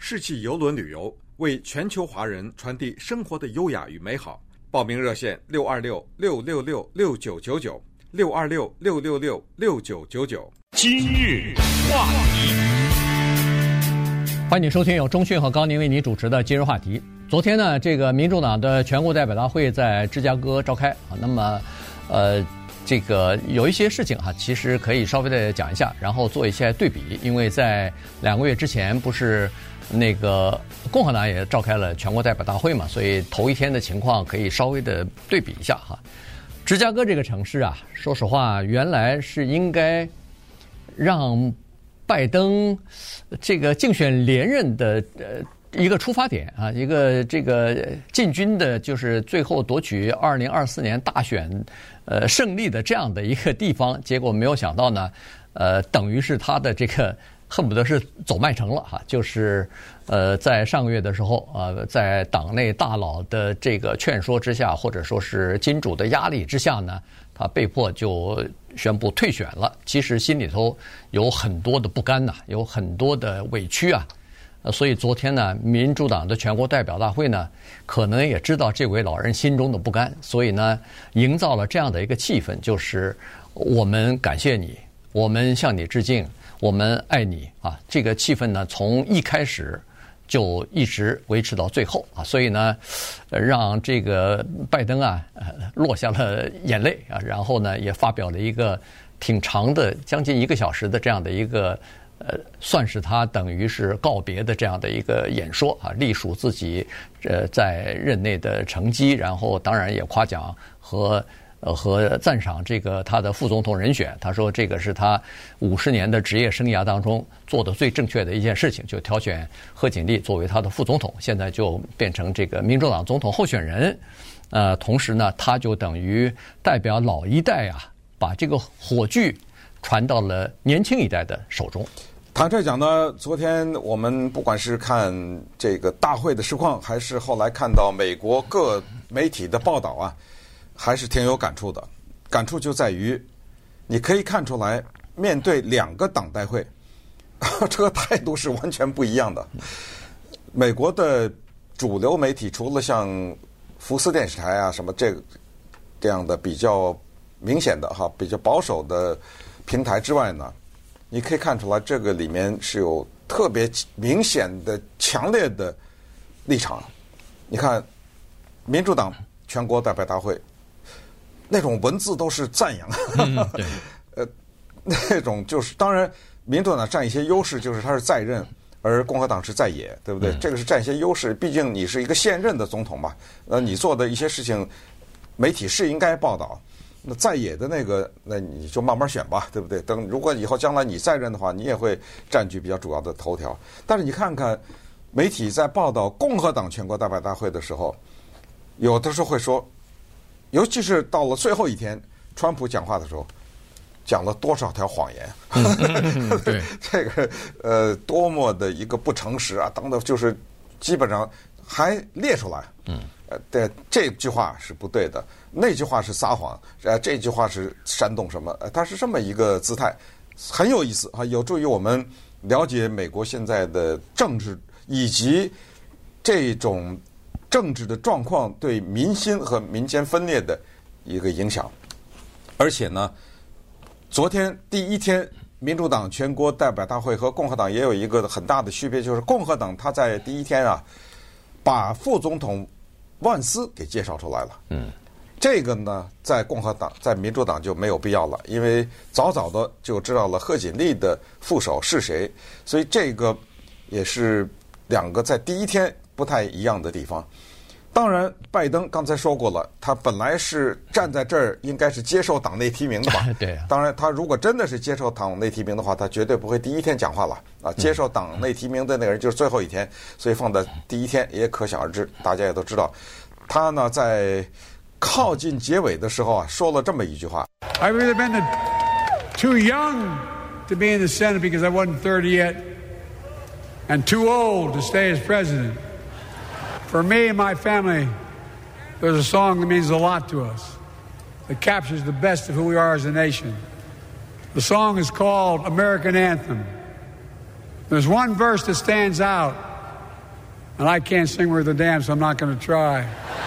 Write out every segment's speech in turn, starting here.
世纪邮轮旅游，为全球华人传递生活的优雅与美好。报名热线626-666-6999，626-666-6999。 今日话题， 欢迎收听由钟迅和高宁为你主持的今日话题。昨天呢，这个民主党的全国代表大会在芝加哥召开啊，那么这个有一些事情哈，其实可以稍微的讲一下，然后做一些对比，因为在2个月之前不是那个共和党也召开了全国代表大会嘛，所以头一天的情况可以稍微的对比一下哈。芝加哥这个城市啊，说实话，原来是应该让拜登这个竞选连任的一个出发点啊，一个这个进军的，就是最后夺取2024年大选胜利的这样的一个地方。结果没有想到呢，等于是他的这个恨不得是走麦城了哈，就是在上个月的时候在党内大佬的这个劝说之下，或者说是金主的压力之下呢，他被迫就宣布退选了。其实心里头有很多的不甘呐，有很多的委屈啊。所以昨天呢，民主党的全国代表大会呢，可能也知道这位老人心中的不甘，所以呢，营造了这样的一个气氛，就是我们感谢你，我们向你致敬，我们爱你啊。这个气氛呢，从一开始就一直维持到最后啊，所以呢，让这个拜登啊落下了眼泪啊，然后呢，也发表了一个挺长的，将近1个小时的这样的一个。算是他等于是告别的这样的一个演说啊，隶属自己在任内的成绩，然后当然也夸奖和赞赏这个他的副总统人选。他说这个是他50年的职业生涯当中做的最正确的一件事情，就挑选贺锦丽作为他的副总统，现在就变成这个民主党总统候选人。同时呢，他就等于代表老一代啊，把这个火炬传到了年轻一代的手中。 坦率讲呢，昨天我们不管是看这个大会的实况，还是后来看到美国各媒体的报道啊，还是挺有感触的。感触就在于，你可以看出来，面对2个党代会，这个态度是完全不一样的。美国的主流媒体，除了像福斯电视台啊什么这样的比较明显的哈、比较保守的平台之外呢，你可以看出来，这个里面是有特别明显的、强烈的立场。你看，民主党全国代表大会那种文字都是赞扬， 对， 那种就是当然，民主党占一些优势，就是他是在任，而共和党是在野，对不对？这个是占一些优势，毕竟你是一个现任的总统嘛，你做的一些事情，媒体是应该报道。那在野的那个，那你就慢慢选吧，对不对？等如果以后将来你在任的话，你也会占据比较主要的头条。但是你看看媒体在报道共和党全国代表大会的时候，有的时候会说，尤其是到了最后一天，川普讲话的时候，讲了多少条谎言？ 对， 这个多么的一个不诚实啊！等等，就是基本上还列出来。对，这句话是不对的，那句话是撒谎，这句话是煽动什么？它是这么一个姿态，很有意思啊，有助于我们了解美国现在的政治以及这种政治的状况对民心和民间分裂的一个影响。而且呢，昨天第一天，民主党全国代表大会和共和党也有一个很大的区别，就是共和党他在第一天啊，把副总统万斯给介绍出来了。这个呢，在共和党、在民主党就没有必要了，因为早早的就知道了贺锦丽的副手是谁，所以这个也是2个在第一天不太一样的地方。当然，拜登刚才说过了，他本来是站在这儿，应该是接受党内提名的吧？ 对。 当然，他如果真的是接受党内提名的话，他绝对不会第一天讲话了啊！接受党内提名的那个人就是最后一天，所以放在第一天也可想而知。大家也都知道，他呢在靠近结尾的时候啊，说了这么一句话 ：“I've either been too young to be in the Senate because I wasn't 30 yet, and too old to stay as president. For me and my family, there's a song that means a lot to us, that captures the best of who we are as a nation. The song is called American Anthem. There's one verse that stands out And I can't sing worth a damn, so I'm not going to try.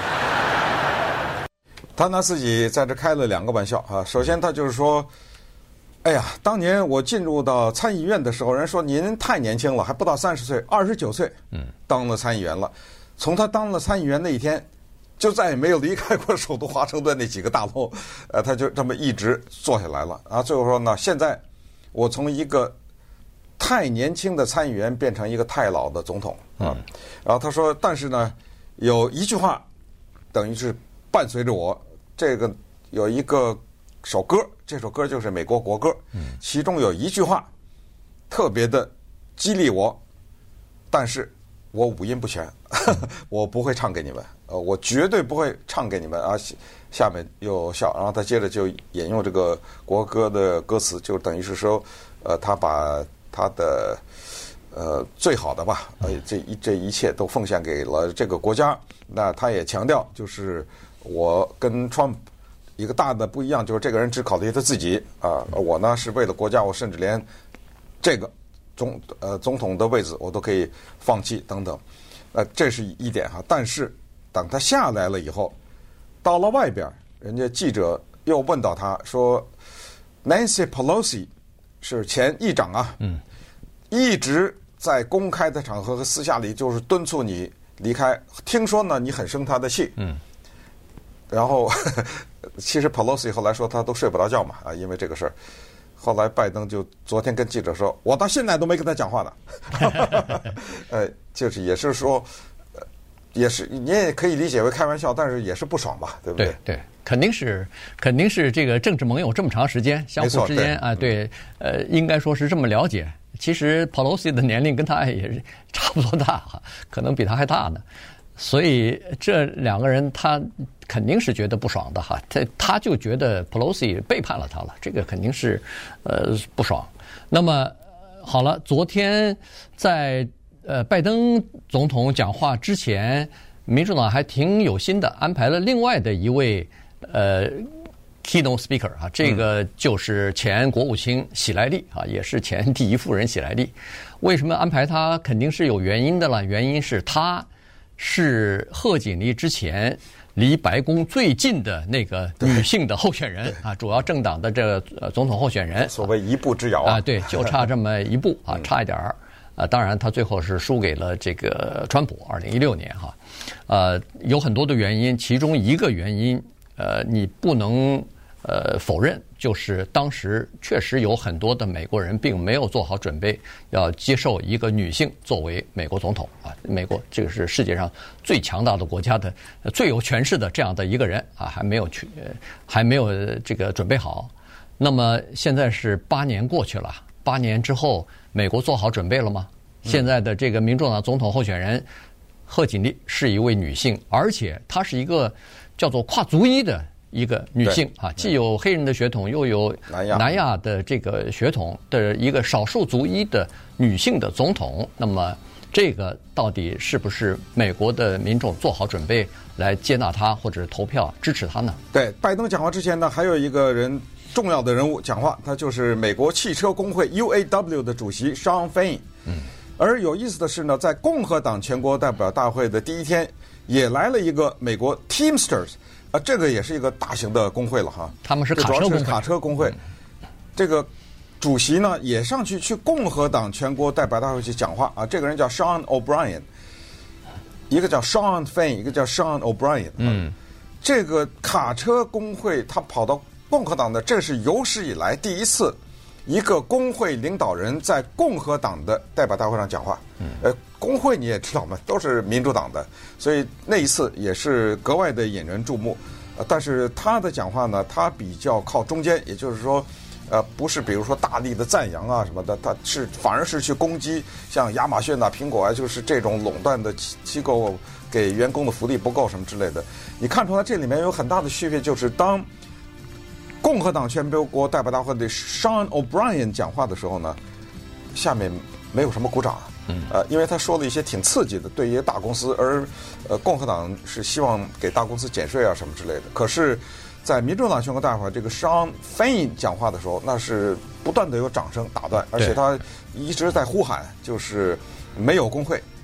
他拿自己在这开了2个玩笑啊。首先，他就是说，哎呀，当年我进入到参议院的时候，人说您太年轻了，还不到30岁，29岁，当了参议员了。从他当了参议员那一天，就再也没有离开过首都华盛顿那几个大楼，他就这么一直做下来了啊。最后说呢，现在我从一个太年轻的参议员变成一个太老的总统啊。然后他说，但是呢，有一句话，等于是伴随着我，这个有一个首歌，这首歌就是美国国歌，其中有一句话特别的激励我，但是我五音不全，我不会唱给你们，我绝对不会唱给你们啊！下面又笑，然后他接着就引用这个国歌的歌词，就等于是说，他把他的最好的吧，这一切都奉献给了这个国家。那他也强调，就是我跟 Trump 一个大的不一样，就是这个人只考虑他自己啊，我呢是为了国家，我甚至连这个总统的位置我都可以放弃等等，这是一点哈。但是等他下来了以后，到了外边，人家记者又问到他说 ，Nancy Pelosi 是前议长啊，一直在公开的场合和私下里就是敦促你离开，听说呢你很生他的气，然后其实 Pelosi 后来说他都睡不着觉嘛啊，因为这个事儿。后来拜登就昨天跟记者说，我到现在都没跟他讲话呢，就是也是说，也是你也可以理解为开玩笑，但是也是不爽吧，对不对？ 对，肯定是这个政治盟友这么长时间，相互之间啊，对，应该说是这么了解。其实 Pelosi 的年龄跟他也是差不多大哈，可能比他还大呢。所以这2个人他肯定是觉得不爽的哈，他就觉得 Pelosi 背叛了他了，这个肯定是不爽。那么好了，昨天在拜登总统讲话之前，民主党还挺有心的，安排了另外的一位keynote speaker 啊，这个就是前国务卿喜来利啊，也是前第1夫人喜来利。为什么安排他？肯定是有原因的了，原因是他是贺锦丽之前离白宫最近的那个女性的候选人啊，主要政党的这个总统候选人， 所谓一步之遥啊，对，就差这么一步啊，差一点儿啊。当然，他最后是输给了这个川普，2016年哈，有很多的原因，其中一个原因，你不能否认，就是当时确实有很多的美国人并没有做好准备，要接受一个女性作为美国总统啊。美国这个是世界上最强大的国家的最有权势的这样的一个人啊，还没有这个准备好。那么现在是8年过去了，8年之后，美国做好准备了吗？现在的这个民主党总统候选人贺锦丽是一位女性，而且她是一个叫做跨族裔的一个女性啊，既有黑人的血统，又有南亚的这个血统的一个少数族裔的女性的总统。那么这个到底是不是美国的民众做好准备来接纳她或者投票支持她呢？ 对，拜登讲话之前呢，还有一个人重要的人物讲话，他就是美国汽车工会 UAW 的主席 Shawn Fain。而有意思的是呢，在共和党全国代表大会的第一天，也来了一个美国 Teamsters。这个也是一个大型的工会了哈， 他们是卡车工会。 这个主席呢也上去共和党全国代表大会去讲话啊。这个人叫 Sean O'Brien， 一个叫 Shawn Fain， 一个叫 Sean O'Brien。这个卡车工会他跑到共和党的，这是有史以来第一次一个工会领导人在共和党的代表大会上讲话。工会你也知道嘛，都是民主党的，所以那一次也是格外的引人注目。但是他的讲话呢，他比较靠中间，也就是说，不是比如说大力的赞扬啊什么的，他是反而是去攻击像亚马逊啊、苹果啊，就是这种垄断的机构给员工的福利不够什么之类的。你看出来这里面有很大的区别，就是当共和党全国代表大会的 Sean O'Brien 讲话的时候呢，下面没有什么鼓掌。因为他说了一些挺刺激的，对于大公司，而共和党是希望给大公司减税啊什么之类的。可是，在民主党全国大会这个 Shawn Fain 讲话的时候，那是不断的有掌声打断，而且他一直在呼喊，就是没有工会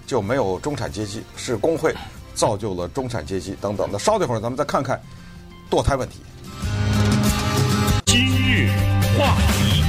就没有中产阶级，是工会造就了中产阶级等等的。稍等一会儿，咱们再看看堕胎问题。 今日话题，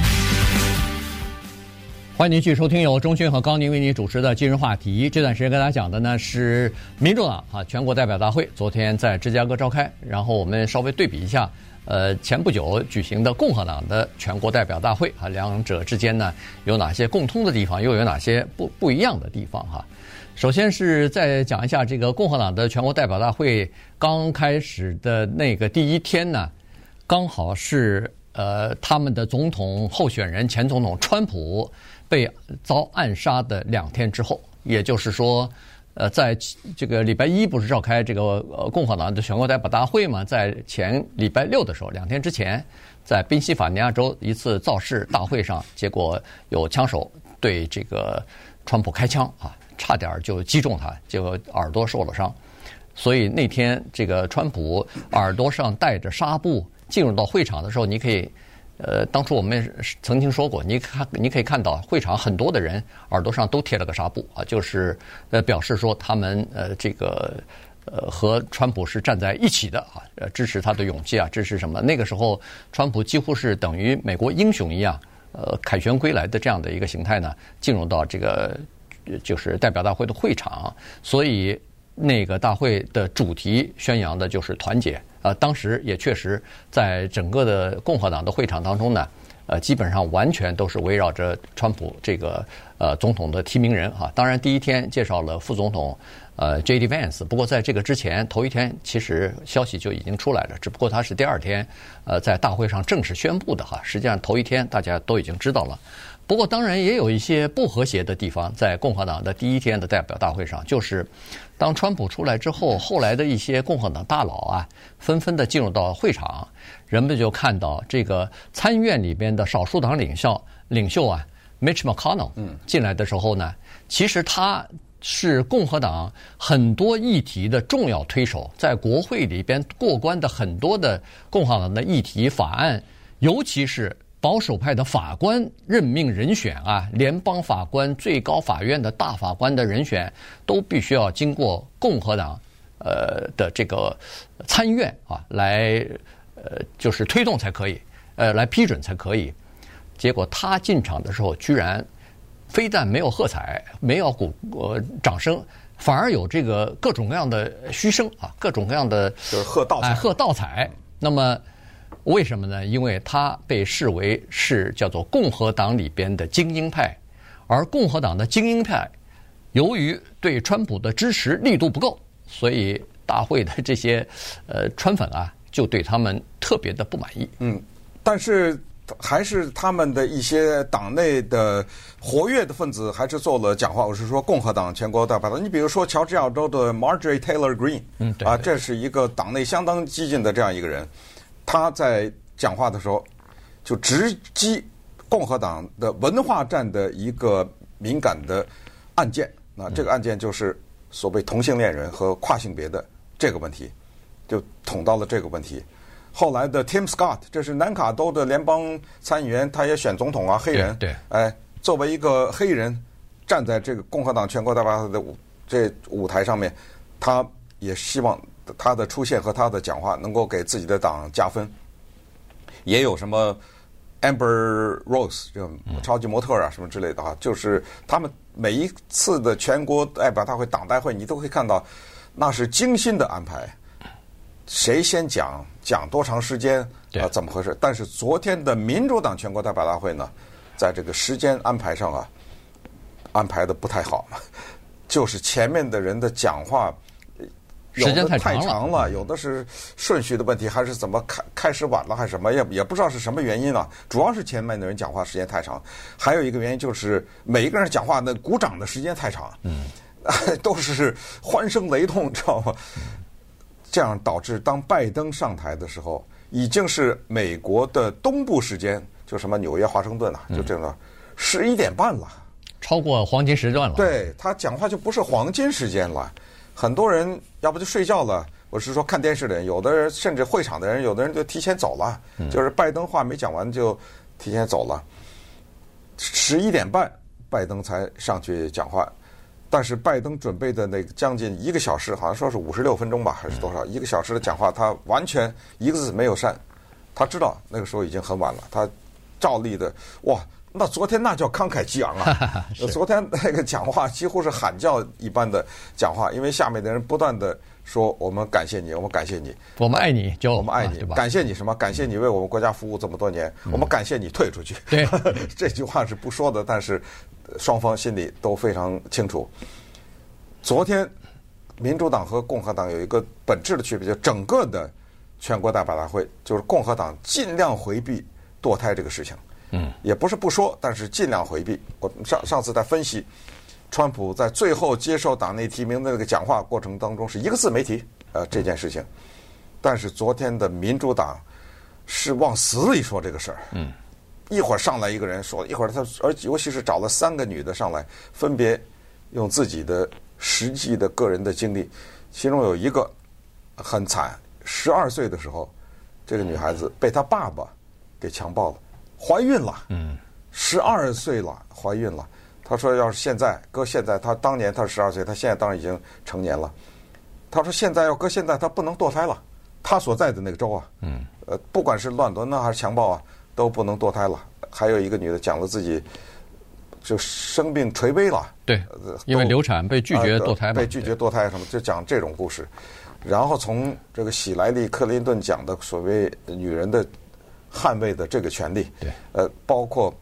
欢迎您继续收听由钟迅和高宁为您主持的今日话题。这段时间跟大家讲的呢是民主党全国代表大会昨天在芝加哥召开，然后我们稍微对比一下前不久举行的共和党的全国代表大会两者之间呢有哪些共通的地方，又有哪些不一样的地方哈。首先是再讲一下这个共和党的全国代表大会刚开始的那个第一天呢，刚好是他们的总统候选人前总统川普被遭暗杀的2天之后，也就是说，在这个礼拜一不是召开这个共和党的全国代表大会嘛，在前礼拜六的时候，2天之前，在宾夕法尼亚州一次造势大会上，结果有枪手对这个川普开枪差点就击中他，结果耳朵受了伤。所以那天这个川普耳朵上带着纱布进入到会场的时候，你可以。当初我们曾经说过，你可以看到会场很多的人耳朵上都贴了个纱布就是表示说他们这个和川普是站在一起的支持他的勇气支持什么？那个时候川普几乎是等于美国英雄一样，凯旋归来的这样的一个形态呢，进入到这个就是代表大会的会场，所以那个大会的主题宣扬的就是团结。当时也确实在整个的共和党的会场当中呢，基本上完全都是围绕着川普这个总统的提名人当然第一天介绍了副总统J.D. Vance， 不过在这个之前头一天其实消息就已经出来了，只不过他是第2天在大会上正式宣布的实际上头一天大家都已经知道了。不过当然也有一些不和谐的地方，在共和党的第一天的代表大会上，就是当川普出来之后，后来的一些共和党大佬纷纷的进入到会场，人们就看到这个参议院里边的少数党领袖Mitch McConnell 进来的时候呢，其实他是共和党很多议题的重要推手，在国会里边过关的很多的共和党的议题法案，尤其是保守派的法官任命人选联邦法官、最高法院的大法官的人选都必须要经过共和党的这个参议院来就是推动才可以，来批准才可以。结果他进场的时候，居然非但没有喝彩，没有掌声，反而有这个各种各样的嘘声各种各样的就是喝倒彩。 那么为什么呢？因为他被视为是叫做共和党里边的精英派，而共和党的精英派由于对川普的支持力度不够，所以大会的这些川粉就对他们特别的不满意。 但是还是他们的一些党内的活跃的分子还是做了讲话。我是说共和党全国代表的，你比如说乔治亚州的 Marjorie Taylor Greene，这是一个党内相当激进的这样一个人。他在讲话的时候就直击共和党的文化战的一个敏感的案件，这个案件就是所谓同性恋人和跨性别的这个问题，就捅到了这个问题。后来的 Tim Scott， 这是南卡州的联邦参议员，他也选总统黑人， 对， 作为一个黑人站在这个共和党全国代表的这舞台上面，他也希望他的出现和他的讲话能够给自己的党加分。也有什么 Amber Rose 这种超级模特什么之类的就是他们每一次的全国代表大会党代会，你都会看到那是精心的安排，谁先讲多长时间怎么回事。但是昨天的民主党全国代表大会呢，在这个时间安排上安排的不太好，就是前面的人的讲话有的太长了，有的是顺序的问题，还是怎么开始晚了，还是什么，也不知道是什么原因主要是前面的人讲话时间太长，还有一个原因就是每一个人讲话的鼓掌的时间太长，都是欢声雷动，知道吗？这样导致当拜登上台的时候，已经是美国的东部时间，就什么纽约、华盛顿就这样11点半了， 超过黄金时段了。 对，他讲话就不是黄金时间了。很多人要不就睡觉了，我是说看电视的人，有的人甚至会场的人，有的人就提前走了，就是拜登话没讲完就提前走了。11点半拜登才上去讲话， 但是拜登准备的那个将近1个小时，好像说是56分钟吧，还是多少1个小时的讲话，他完全一个字没有删。他知道那个时候已经很晚了，他照例的哇，那昨天那叫慷慨激昂啊！昨天那个讲话几乎是喊叫一般的讲话，因为下面的人不断的说我们感谢你，我们感谢你， 我们爱你， 我们爱你，感谢你什么？感谢你为我们国家服务这么多年，我们感谢你退出去。 对， 这句话是不说的，但是双方心里都非常清楚。昨天民主党和共和党有一个本质的区别，就整个的全国代表大会，就是共和党尽量回避堕胎这个事情。也不是不说，但是尽量回避。我们上次在分析，川普在最后接受党内提名的那个讲话过程当中，是一个字没提这件事情。但是昨天的民主党是往死里说这个事儿。一会儿上来一个人说，一会儿他尤其是找了3个女的上来，分别用自己的实际的个人的经历，其中有一个很惨，12岁的时候，这个女孩子被她爸爸给强暴了。怀孕了，12岁了，怀孕了。他说，要是现在搁现在，他当年他是12岁，他现在当然已经成年了。他说，现在要搁现在，他不能堕胎了。他所在的那个州啊，不管是乱伦呢还是强暴啊，都不能堕胎了。还有一个女的讲了自己就生病垂危了， 对，因为流产被拒绝堕胎嘛， 被拒绝堕胎什么，就讲这种故事。然后从这个喜来利·克林顿讲的所谓女人的捍卫的这个权利， 对， 包括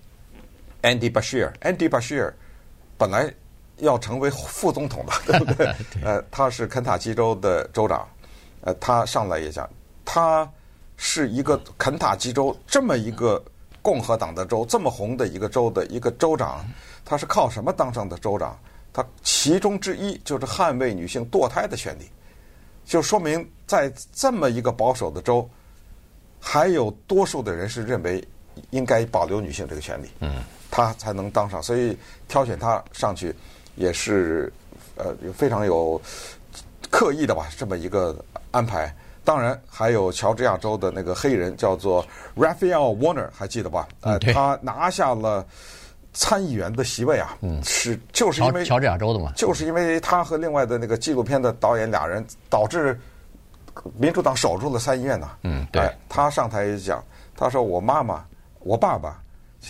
Andy Bashir 本来要成为副总统的，对不对？他是肯塔基州的州长，他上来也讲，他是一个肯塔基州这么一个共和党的州，这么红的一个州的一个州长，他是靠什么当上的州长？他其中之一就是捍卫女性堕胎的权利，就说明在这么一个保守的州，还有多数的人是认为应该保留女性这个权利，他才能当上，所以挑选他上去也是非常有刻意的吧，这么一个安排。当然还有乔治亚州的那个黑人叫做 Raphael Warner， 还记得吧？他拿下了参议员的席位啊，就是因为乔治亚州的嘛， 就是因为他和另外的那个纪录片的导演俩人，导致民主党守住了参议院呐。 对， 他上台也讲，他说我爸爸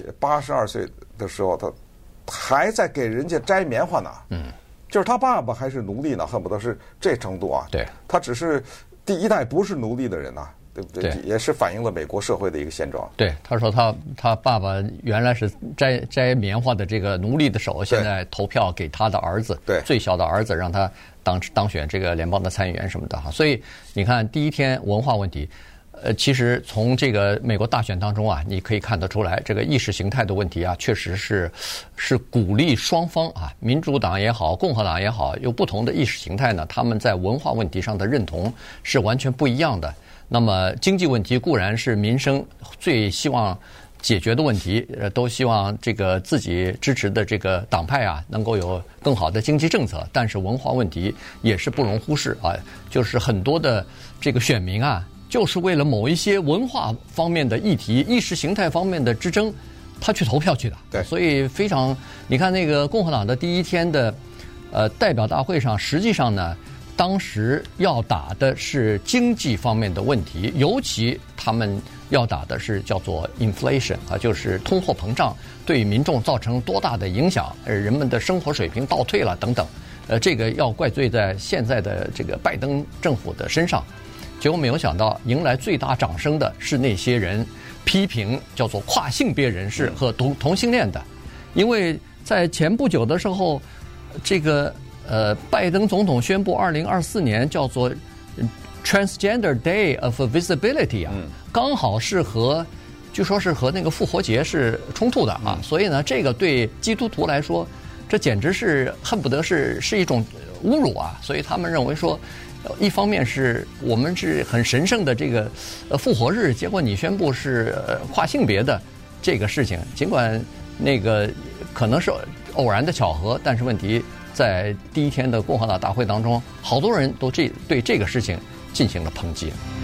82岁的时候，他还在给人家摘棉花呢。就是他爸爸还是奴隶呢，恨不得是这程度啊。 对， 他只是第一代不是奴隶的人呐，对不对？也是反映了美国社会的一个现状。 对，他说他爸爸原来是摘棉花的这个奴隶的手，现在投票给他的儿子， 对， 最小的儿子，让他当选这个联邦的参议员什么的哈。所以你看，第一天文化问题。其实从这个美国大选当中啊，你可以看得出来，这个意识形态的问题啊，确实是鼓励双方啊，民主党也好，共和党也好，有不同的意识形态呢，他们在文化问题上的认同是完全不一样的。那么经济问题固然是民生最希望解决的问题，都希望这个自己支持的这个党派啊，能够有更好的经济政策，但是文化问题也是不容忽视啊，就是很多的这个选民啊。就是为了某一些文化方面的议题、意识形态方面的之争，他去投票去的。 对， 所以非常，你看那个共和党的第一天的代表大会上，实际上呢，当时要打的是经济方面的问题，尤其他们要打的是叫做 inflation 啊，就是通货膨胀对民众造成多大的影响，人们的生活水平倒退了等等。这个要怪罪在现在的这个拜登政府的身上。结果没有想到，迎来最大掌声的是那些人批评叫做跨性别人士和同性恋的，因为在前不久的时候，这个拜登总统宣布2024年叫做 Transgender Day of Visibility 啊，刚好是据说是和那个复活节是冲突的啊，所以呢，这个对基督徒来说，这简直是恨不得是一种侮辱啊，所以他们认为说。一方面是我们是很神圣的这个复活日，结果你宣布是跨性别的这个事情，尽管那个可能是偶然的巧合，但是问题在第一天的共和党大会当中，好多人都对这个事情进行了抨击。